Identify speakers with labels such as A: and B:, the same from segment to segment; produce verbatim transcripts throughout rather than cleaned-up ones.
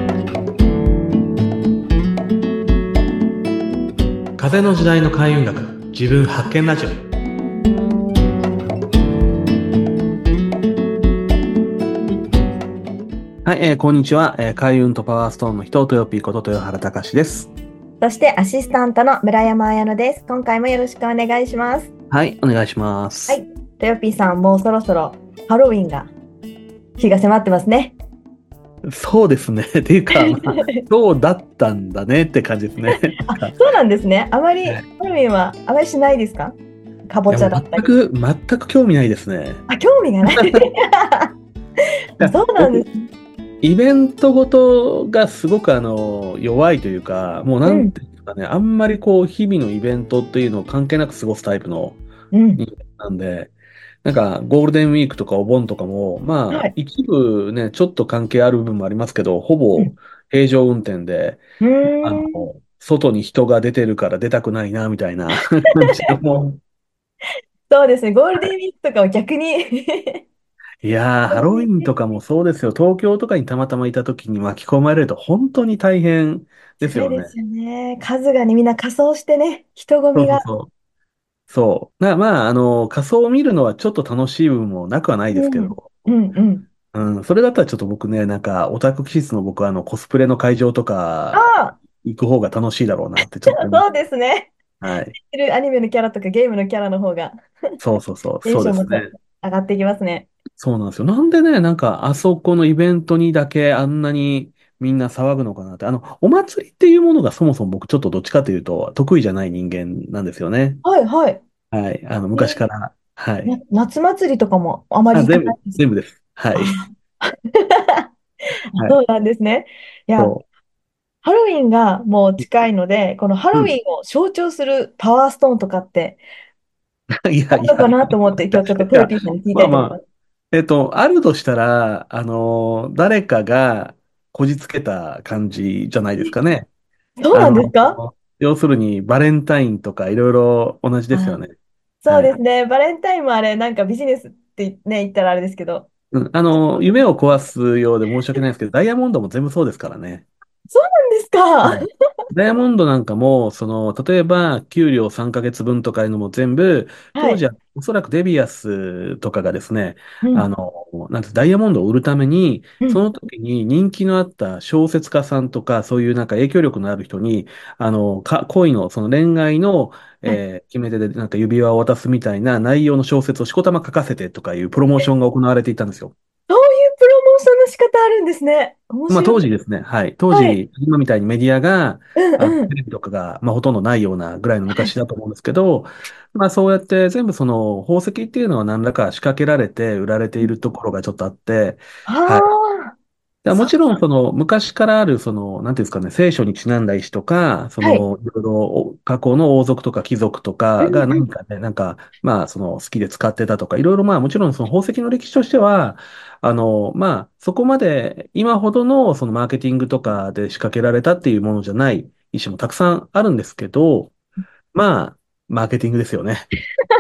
A: 風の時代の開運学、自分発見ラジオ。はい、えーこんにちは、えー開運とパワーストーンの人、トヨピーこと豊原隆です。
B: そしてアシスタントの村山彩乃です。今回もよろしくお願いします。
A: はい、お願いします。
B: はい。トヨピーさん、もうそろそろハロウィンが日が迫ってますね。
A: そうですね。っていうか、まあ、そうだったんだねって感じですね。なん
B: あ、
A: か、
B: そうなんですね。あまり
A: はい、
B: ハロウィンはあまりしないですか？かぼち
A: いやもう
B: ゃだったり。
A: 全く、全く興味ないですね。
B: あ、興味がない。
A: い
B: あ、
A: や
B: そうなんです。
A: 僕、イベントごとがすごくあの弱いというか、もうなん
B: うん、
A: ていうんですかね、あんまりこう、日々のイベントっていうのを関係なく過ごすタイプの
B: うん。
A: 人間なんで、なんか、ゴールデンウィークとかお盆とかも、まあ、
B: はい。
A: 一部ね、ちょっと関係ある部分もありますけど、ほぼ
B: うん。
A: 平常運転で、
B: う
A: あの、
B: ーん。
A: 外に人が出てるから出たくないな、みたいな感じのもう。
B: そうですね。ゴールデンウ
A: はい。
B: ィークとかは逆に
A: いやー、ハロウィンとかもそうですよ。東京とかにたまたまいた時に巻き込まれると本当に大変ですよね。
B: 辛いですよね。数がね、みんな仮装してね、人混
A: そ
B: みが。
A: うそうそう。そう。な、まあ、あの、仮装を見るのはちょっと楽しい部分もなくはないですけ
B: うん。
A: ど、
B: うん、うん。
A: うん、それだったらちょっと僕ね、なんか、オタク気質の僕はあの、コスプレの会場とか
B: あ
A: 行く方が楽しいだろうなってちょっと思います。
B: そうですね。
A: はい。
B: てるアニメのキャラとかゲームのキャラの方が
A: そうそうそう、
B: テン
A: そう
B: ションもちょっと
A: ですね。
B: 上がっていきますね。
A: そうなんですよ。なんでね、なんか、あそこのイベントにだけあんなにみんな騒ぐのかなって。あの、お祭りっていうものがそもそも僕ちょっとどっちかというと得意じゃない人間なんですよね。
B: はいはい。
A: はい。あの、
B: えー
A: 昔から。は
B: な
A: い。
B: 夏祭りとかもあまり
A: あ、
B: 行か
A: 全部、
B: ないですか？
A: 全部です。はい。
B: あ
A: はい。
B: そうなんですね。いや、
A: そ
B: ハロウィンがもう近いので、このハ
A: う。うん。
B: ロウィンを象徴するパワーストーンとかって
A: いやいや、
B: あるのかなと思って、今日ちょっとトヨ
A: いや、
B: ピーさんに聞い
A: まあまあ、
B: たいと思います。
A: えっと、あるとしたら、あの、誰かがこじつけた感じじゃないですかね。
B: そうなんです
A: あの、
B: か？
A: 要するにバレンタインとかいろいろ同じですよ
B: あ、
A: ね。はい。
B: そうですね。バレンタインもあれ、なんかビジネスってね、言ったらあれですけど。
A: うん、あの、夢を壊すようで申し訳ないですけど、ダイヤモンドも全部そうですからね。
B: そうなんですか？
A: はい。ダイヤモンドなんかも、その、例えば、給料さんかげつぶんとかいうのも全部、
B: はい。
A: 当時はおそらくデビアスとかがですね、
B: うん。
A: あの、なんてダイヤモンドを売るために、
B: うん。
A: その時に人気のあった小説家さんとか、そういうなんか影響力のある人に、あの、か、恋の、その恋愛の、
B: はい。
A: えー決め手でなんか指輪を渡すみたいな内容の小説をしこたま書かせてとかいうプロモーションが行われていたんですよ。
B: そういうプロモーションの仕方あるんですね。面
A: まあ
B: 白い。
A: 当時ですね、はい。当
B: はい。
A: 時、今みたいにメディアが、あの、
B: うんうん。
A: テレビとかが、まあほとんどないようなぐらいの
B: はい。
A: 昔だと思うんですけど、まあそうやって全部その宝石っていうのは何らか仕掛けられて売られているところがちょっとあって、
B: あ
A: はい。
B: あ、
A: だからも
B: そう。
A: ちろん、その、昔からある、その、なんていうんですかね、聖書にちなんだ石とか、そ
B: はい。
A: の、いろいろ、過去の王族とか貴族とかが
B: うんうん。
A: 何かね、なんか、まあ、その、好きで使ってたとか、いろいろ、まあ、もちろん、その宝石の歴史としては、あの、まあ、そこまで、今ほどの、その、マーケティングとかで仕掛けられたっていうものじゃない石もたくさんあるんですけど、まあ、マーケティングですよね。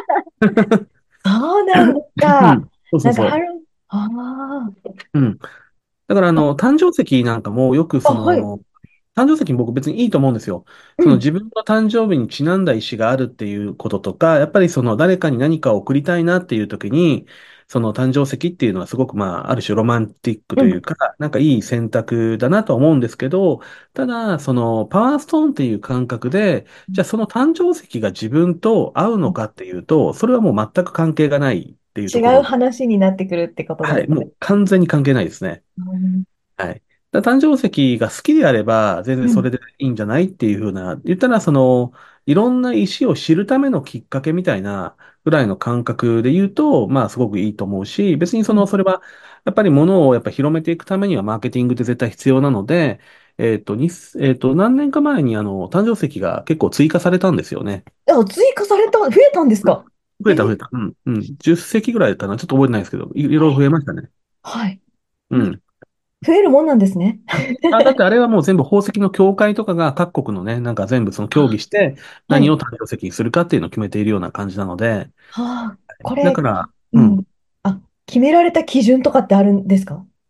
B: そうなんです
A: う
B: か。
A: ん。そうそうそ
B: なんかハロウ、あ
A: う。うん。だから、あ
B: あ、
A: の、誕生石なんかもよく、
B: あ、はい。
A: その、誕生石僕別にいいと思うんですよ。その
B: うん。
A: 自分の誕生日にちなんだ石があるっていうこととか、やっぱりその誰かに何かを送りたいなっていう時に、その誕生石っていうのはすごくまあ、ある種ロマンティック
B: うん。
A: というか、なんかいい選択だなとは思うんですけど、ただ、そのパワーストーンっていう感覚で、じゃあその誕生石が自分と合うのかっていうと、それはもう全く関係がないっていう
B: 違う
A: ところで、
B: 話になってくるってことで
A: はい、
B: すかね。
A: もう完全に関係ないですね。
B: うん。
A: はい。だから誕生石が好きであれば、全然
B: うん。
A: それでいいんじゃないっていうふうな、言ったら、その、いろんな石を知るためのきっかけみたいなぐらいの感覚で言うと、まあ、すごくいいと思うし、別にその、
B: うん。
A: それは、やっぱり物をやっぱ広めていくためにはマーケティングって絶対必要なので、えっと、に、えっと、何年か前にあの、誕生石が結構追加されたんですよね。
B: あ、追加された、増えたんです
A: うん。
B: か？えー、
A: 増えた増えた。うん、うん。じゅっ石ぐらいかな。ちょっと覚えてないですけど、いいろいろ増えましたね。
B: はい。
A: うん。
B: 増えるもんなんですね。
A: あ、だってあれはもう全部宝石の協会とかが各国のね、なんか全部その協議
B: あ、
A: して
B: はい。
A: 何を誕生石にするかっていうのを決めているような感じなので、
B: はあ、これ、
A: だから、うん。
B: うん。あ、決められた基準とかってあるんですか？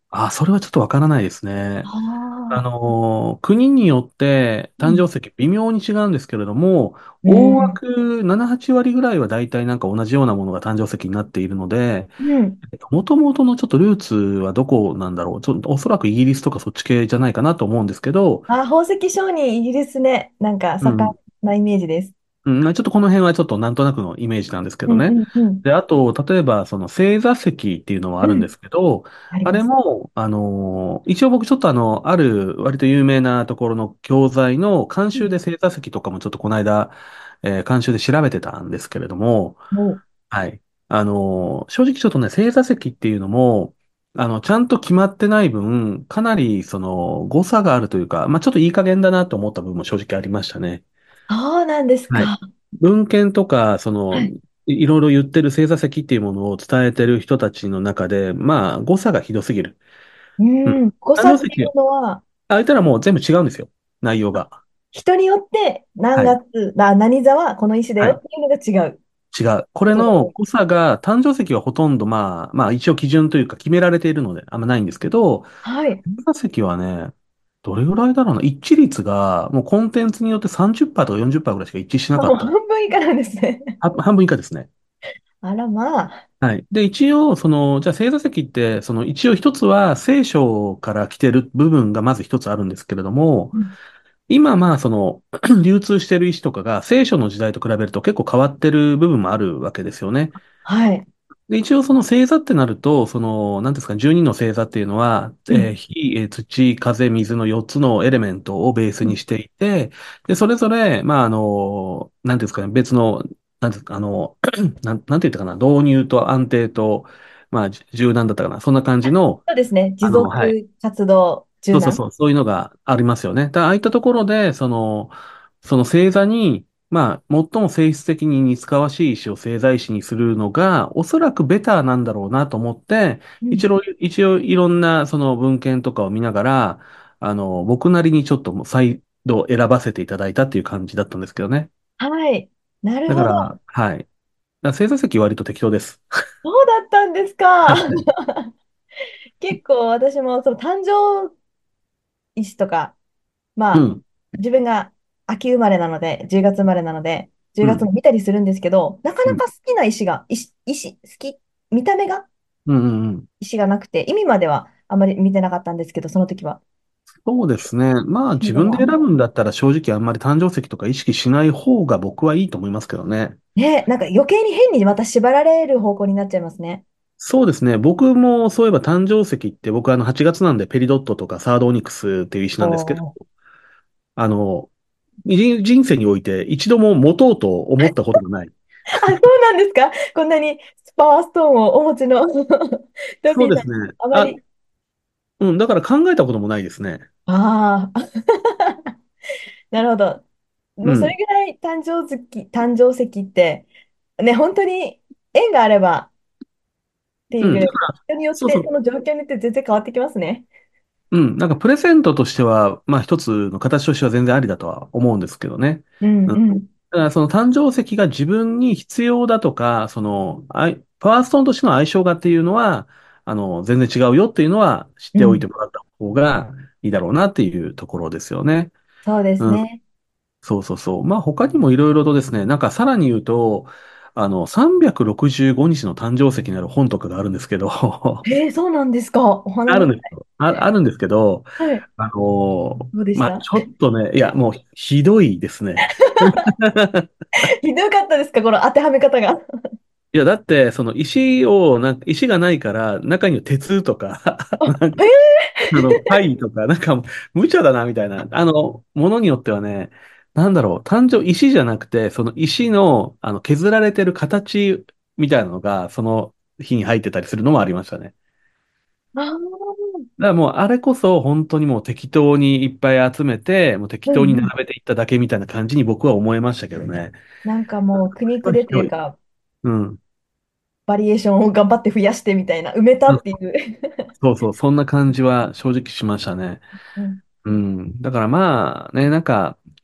A: あ、それはちょっとわからないですね。あ
B: ああ、
A: のー、国によって
B: うん。
A: 誕生石微妙に違うんですけれども、大
B: うん。
A: 枠なな、はち割ぐらいは大体なんか同じようなものが誕生石になっているので、
B: うん。
A: もともとのちょっとルーツはどこなんだろう。ちょっとおそらくイギリスとかそっち系じゃないかなと思うんですけど、
B: あ、宝石商人、イギリスね。なんか、盛
A: うん。
B: んなイメージです。
A: うん、まあちょっとこの辺はちょっとなんとなくのイメージなんですけ
B: うんう
A: どね。
B: んうん。
A: で、あと、例えば、その星座石っていうのはあるんで
B: うん。
A: すけど、あ
B: あります。
A: れも、あのー一応僕ちょっとあの、ある割と有名なところの教材の監
B: うん。
A: 修で星座石とかもちょっとこの間、えー監修で調べてたんですけれども、
B: もう。
A: はい。あのー正直ちょっとね、星座石っていうのも、あの、ちゃんと決まってない分、かなりその誤差があるというか、まあちょっといい加減だなと思った部分も正直ありましたね。
B: そうなんです
A: はい。
B: か。
A: 文献とか、その、
B: はい。
A: いいろいろ言ってる星座石っていうものを伝えてる人たちの中で、まあ、誤差がひどすぎる。
B: う
A: うん。
B: ん。誤差ってい
A: 誕生石、
B: うのは、
A: あ、言ったらもう全部違うんですよ。内容が。
B: 人によって何
A: はい。
B: 月、な、何座はこの石だ
A: はい。
B: よっていうのが違う
A: 違う。これ
B: ことが多い。
A: の誤差が、誕生石はほとんど、まあ、まあ、一応基準というか決められているので、あんまないんですけど、
B: はい。
A: 星座石はね、どれぐらいだろうな。一致率が、もうコンテンツによってさんじゅっパーセントとかよんじゅっパーセントぐらいしか一致しなか
B: もう
A: った。
B: 半分以下なんですね。
A: は半分以下ですね。
B: あらまあ。
A: はい。で、一応、その、じゃあ、星座石って、その、一応一つは聖書から来てる部分がまず一つあるんですけれども、
B: うん。
A: 今、まあ、その、流通してる石とかが聖書の時代と比べると結構変わってる部分もあるわけですよね。
B: はい。
A: で、一応その星座ってなると、その、なんていうんですか、じゅうにの星座っていうのは、
B: うん。
A: えー火、えー土、風、水のよっつのエレメントをベース
B: うん。
A: にしていて、で、それぞれ、まあ、あの、なんていうんですかね、別の、なんていうんですか、あの、なん、なんて言ったかな、導入と安定と、まあ、じ柔軟だったかな、そんな感じの、
B: そうですね。持
A: あの、はい。
B: 続活動柔軟。
A: そうそうそう、そういうのがありますよね。だからああいったところで、その、その星座に、まあ、最も性質的に似つかわしい石を星座石にするのが、おそらくベターなんだろうなと思って、
B: うん。
A: 一応、一応いろんなその文献とかを見ながら、あの、僕なりにちょっともう再度選ばせていただいたっていう感じだったんですけどね。
B: はい。なるほど。
A: だから、はい。だから星座石は割と適当です。
B: そうだったんですか。
A: はい。
B: 結構私もその誕生石とか、まあ、
A: うん、
B: 自分が秋生まれなので、じゅうがつ生まれなので、10
A: うん、
B: 月も見たりするんですけど、なか
A: うん、
B: なか好きな石が、石、石、好き、見た目が
A: うん、うん。うん。
B: 石がなくて、意味まではあまり見てなかったんですけど、その時は。
A: そうですね。まあ自分で選
B: そう。
A: ぶんだったら正直あんまり誕生石とか意識しない方が僕はいいと思いますけどね。
B: ね、なんか余計に変にまた縛られる方向になっちゃいますね。
A: そうですね。僕もそういえば誕生石って僕あのはちがつなんでペリドットとかサードオニクスっていう石なんですけど、
B: おー。
A: あの、人人生において一度も持とうと思ったことがない。
B: あ、そうなんですか？こんなにパワーストーンをお持ちのトビーさん、
A: そうですね。あ、
B: あまり。
A: うん、だから考えたこともないですね。
B: ああ、なるほど。もうそれ
A: うん。
B: ぐらい誕生月、誕生石って、ね、本当に縁があればってい
A: うん。だ
B: うぐらい、
A: から、
B: 人によって、そ
A: そうそう。
B: の状況によって全然変わってきますね。
A: うん。なんかプレゼントとしては、まあ一つの形としては全然ありだとは思うんですけどね。
B: うん
A: うん。
B: うん。
A: だからその誕生石が自分に必要だとか、その、あいパワーストーンとしての相性がっていうのは、あの、全然違うよっていうのは知っておい
B: うん。
A: てもらった方がいいだろうなっていうところですよね。
B: そうです
A: うん。
B: ね。
A: そうそうそう。まあ他にもいろいろとですね、なんかさらに言うと、あの、さんびゃくろくじゅうごにちの誕生石になる本とかがあるんですけど、
B: えー、そうなんですか。お花
A: ある
B: みたい。
A: んですよ。あ、あるんですけど、
B: はい。
A: あの、まあ
B: どうでした？
A: ちょっとね、いや、もうひどいですね。
B: ひどかったですか、この当てはめ方が。
A: いや、だって、その石を、なんか石がないから、中には鉄とか、
B: あ、
A: なんか、
B: え
A: あの、貝とか、なんか、無茶だな、みたいな。あの、ものによってはね、なんだろう、誕生、石じゃなくて、その石の、あの、削られてる形みたいなのが、その日に入ってたりするのもありましたね。
B: ー、あー、
A: だからもう、あれこそ、本当にもう適当にいっぱい集めて、もう適当に並
B: うんうん。
A: べていっただけみたいな感じに僕は思いましたけどね。
B: なんかもう苦肉で
A: ひどい。
B: というか、
A: うん。
B: バリエーションを頑張って増やしてみたいな、埋めたっていう。
A: そうそう、そんな感じは正直しましたね。
B: うん。
A: うん。だからまあね、なんか、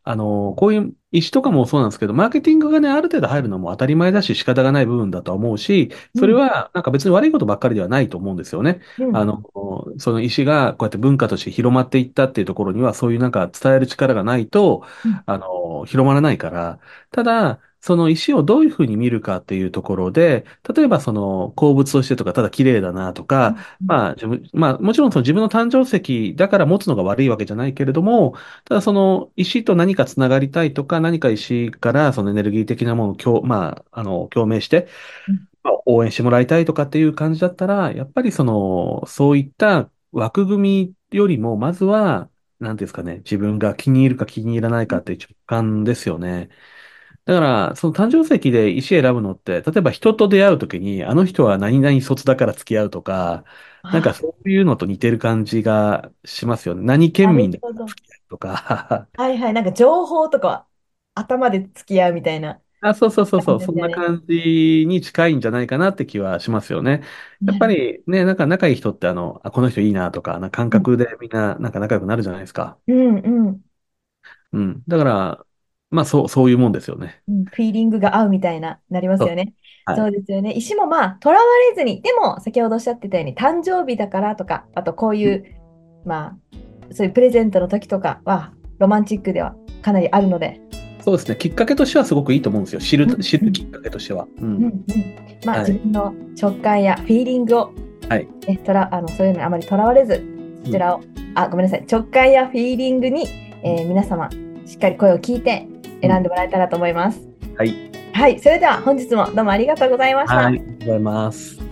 A: あの、こういう石とかもそうなんですけど、マーケティングがね、ある程度入るのも当たり前だし仕方がない部分だとは思うし、それ
B: うん、
A: はなんか別に悪いことばっかりではないと思うんですよね。
B: うん、
A: あの、その石がこうやって文化として広まっていったっていうところには、そういうなんか伝える力がないと、
B: うん、
A: あの、広まらないから、ただ、その石をどういうふうに見るかっていうところで、例えばその鉱物としてとか、ただ綺麗だなとか、
B: うん、
A: まあ自分、まあもちろんその自分の誕生石だから持つのが悪いわけじゃないけれども、ただその石と何かつながりたいとか、何か石からそのエネルギー的なものを共、まあ、あの、共鳴して、
B: うん、
A: まあ応援してもらいたいとかっていう感じだったら、やっぱりその、そういった枠組みよりも、まずは、なんていうんですかね、自分が気に入るか気に入らないかっていう直感ですよね。だから、その誕生石で石選ぶのって、例えば人と出会うときに、あの人は何々卒だから付き合うとか、なんか
B: あ、
A: そういうのと似てる感じがしますよね。何
B: な
A: 県民だか
B: るほど。
A: ら付き合うとか。
B: はいはい。なんか情報とか頭で付き合うみたいな
A: あ、そうそうそう
B: 感
A: そう、そん
B: じですよね。
A: な感じに近いんじゃないかなって気はしますよね。やっぱ
B: なる。
A: りね、なんか仲いい人ってあの、あ、この人いいなとか、な感
B: うん、
A: 覚でみんななんか仲良くなるじゃないですか。
B: うん、うん。
A: うん。だから、まあそう、そういうもんですよね。
B: うん、フィーリングが合うみたいな、なります
A: そう。
B: よね。
A: はい。
B: そうですよね。石もまあ、とらわれずに、でも、先ほどおっしゃってたように、誕生日だからとか、あとこういう、まあ、そういうプレゼントの時とかは、ロマンチックではかなりあるので、
A: そうですね。きっかけとしてはすごくいいと思うんですよ。知る、
B: うん、うん、
A: 知るきっかけとしては。うん。
B: うん、うん。まあ、
A: はい。
B: 自分の直感やフィーリングを、
A: はい。
B: ね、とら、あの、そういうのにあまりとらわれず、そ
A: うん。
B: ちらを、あ、ごめんなさい、直感やフィーリングに、えー皆様、しっかり声を聞いて
A: うん。
B: 選んでもらえたらと思います。
A: はい。
B: はい、それでは本日もどうもありがとうございました。
A: はい。ありがとうございます。